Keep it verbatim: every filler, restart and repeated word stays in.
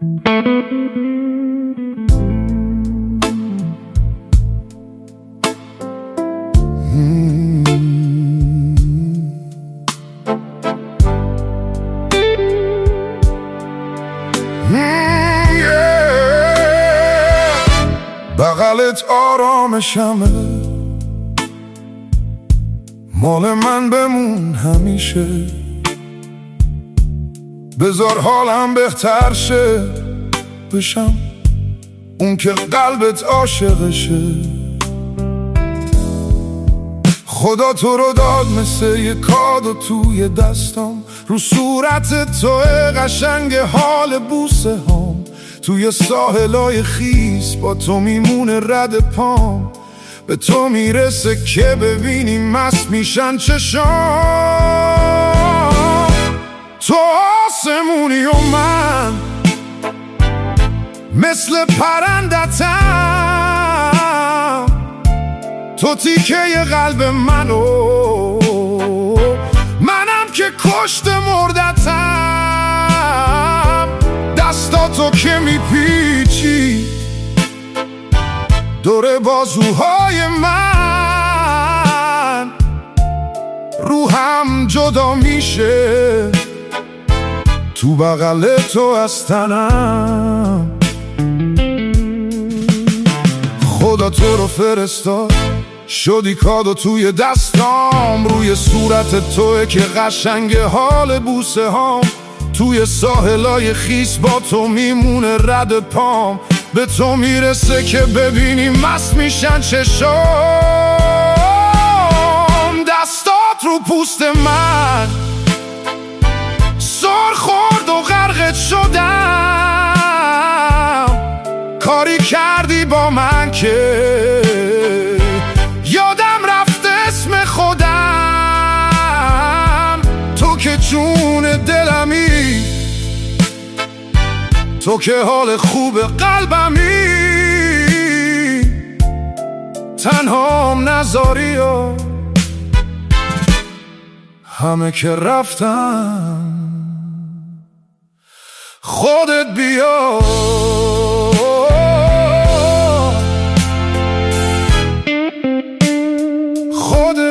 بغلت آرامشمه، مال من بمون همیشه. بذار حالم بهتر شه، بشم اون که قلبت عاشقشه. خدا تو رو داد مثل یه کادو توی دستام، رو صورت تو قشنگ حال بوسه هام. توی ساحلای خیس با تو میمونه رد پام، به تو میرسه که ببینی مست میشن چشام. تو آسمونی و من مثل پرندتم، تو تیکه قلب منو، منم که کشت مردتم. دستاتو که میپیچی دور بازوهای من، روحم جدا میشه تو بغل تو از تنم. خدا تو رو فرستاد، شدی کادو توی دستام، روی صورت توه که قشنگ حال بوسه هام. توی ساحلای خیس با تو میمونه رد پام، به تو میرسه که ببینی مست میشن چشام. دستات رو پوست من سر خورد و غرقت شدم، کاری کردی با من که یادم رفت اسم خودم. تو که جون دلمی، تو که حال خوب قلبمی، تنهام نذاری و همه که رفتن خودت بیا. خودت